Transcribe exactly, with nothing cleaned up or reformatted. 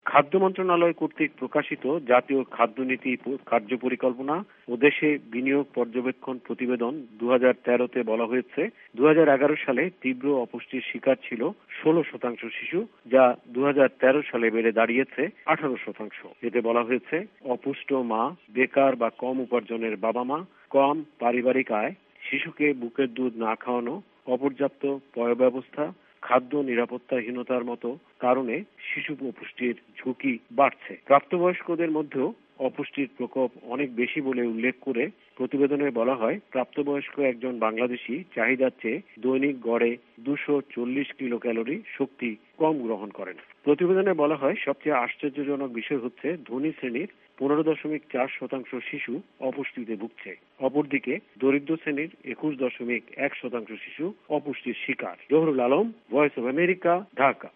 খাদ্য মন্ত্রণালয় কর্তৃক প্রকাশিত জাতীয় খাদ্যনীতি কার্য পরিকল্পনা ও দেশে বিনিয়োগ পর্যবেক্ষণ প্রতিবেদন দু হাজার তেরো তে বলা হয়েছে দু হাজার এগারো সালে তীব্র অপুষ্টির শিকার ছিল ষোলো শতাংশ শিশু, যা দু হাজার তেরো সালে বেড়ে দাঁড়িয়েছে আঠারো শতাংশ। এতে বলা হয়েছে অপুষ্ট মা, বেকার বা কম উপার্জনের বাবা মা, কম পারিবারিক আয়, শিশুকে বুকের দুধ না খাওয়ানো, অপর্যাপ্ত পয়ঃব্যবস্থা, খাদ্য নিরাপত্তাহীনতার মতো কারণে শিশু অপুষ্টির ঝুঁকি বাড়ছে। প্রাপ্তবয়স্কদের মধ্যেও অপুষ্টির প্রকোপ অনেক বেশি বলে উল্লেখ করে প্রতিবেদনে বলা হয়, প্রাপ্তবয়স্ক একজন বাংলাদেশী চাহিদার চেয়ে দৈনিক গড়ে দুশো চল্লিশ কিলো ক্যালোরি শক্তি কম গ্রহণ করেন। প্রতিবেদনে বলা হয়, সবচেয়ে আশ্চর্যজনক বিষয় হচ্ছে ধনী শ্রেণীর পনেরো দশমিক চার শতাংশ শিশু অপুষ্টিতে ভুগছে। অপরদিকে দরিদ্র শ্রেণীর একুশ দশমিক এক শতাংশ শিশু অপুষ্টির শিকার। Zahurul Alam, voice of America, Dhaka.